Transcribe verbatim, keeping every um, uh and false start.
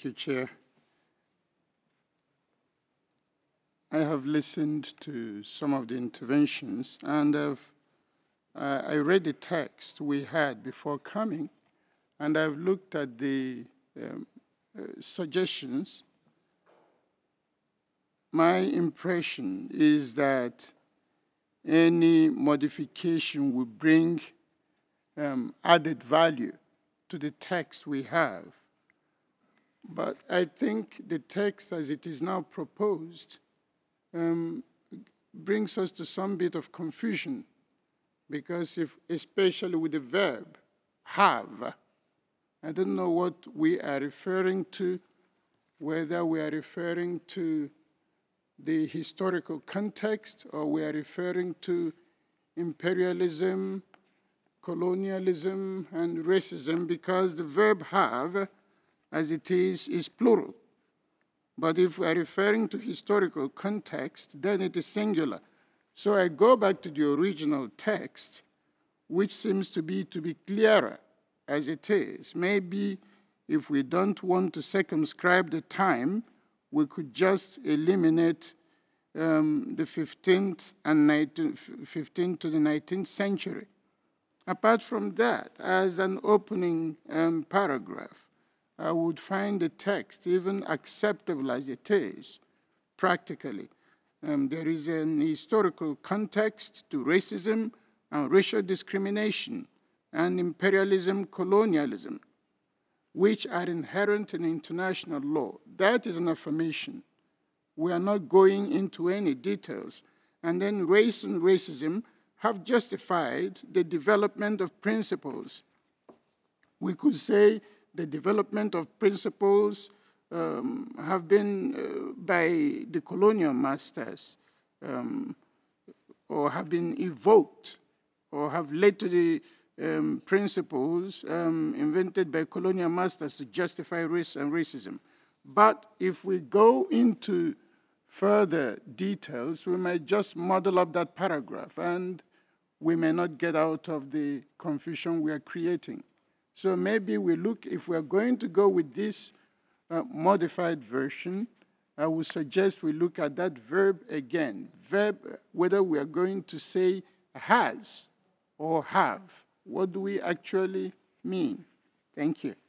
Thank you, Chair. I have listened to some of the interventions, and I've, uh, I read the text we had before coming, and I've looked at the um, uh, suggestions. My impression is that any modification will bring um, added value to the text we have. But I think the text as it is now proposed um, brings us to some bit of confusion, because if, especially with the verb have, I don't know what we are referring to, whether we are referring to the historical context or we are referring to imperialism, colonialism, and racism, because the verb have, as it is, is plural. But if we are referring to historical context, then it is singular. So I go back to the original text, which seems to be to be clearer as it is. Maybe if we don't want to circumscribe the time, we could just eliminate um, the fifteenth and nineteenth, fifteenth to the nineteenth century. Apart from that, as an opening um, paragraph, I would find the text even acceptable as it is, practically. Um, there is an historical context to racism and racial discrimination and imperialism, colonialism, which are inherent in international law. That is an affirmation. We are not going into any details. And then race and racism have justified the development of principles. We could say the development of principles um, have been uh, by the colonial masters um, or have been evoked or have led to the um, principles um, invented by colonial masters to justify race and racism. But if we go into further details, we might just muddle up that paragraph and we may not get out of the confusion we are creating. So maybe we look, if we're going to go with this uh, modified version, I would suggest we look at that verb again. Verb, whether we are going to say has or have. What do we actually mean? Thank you.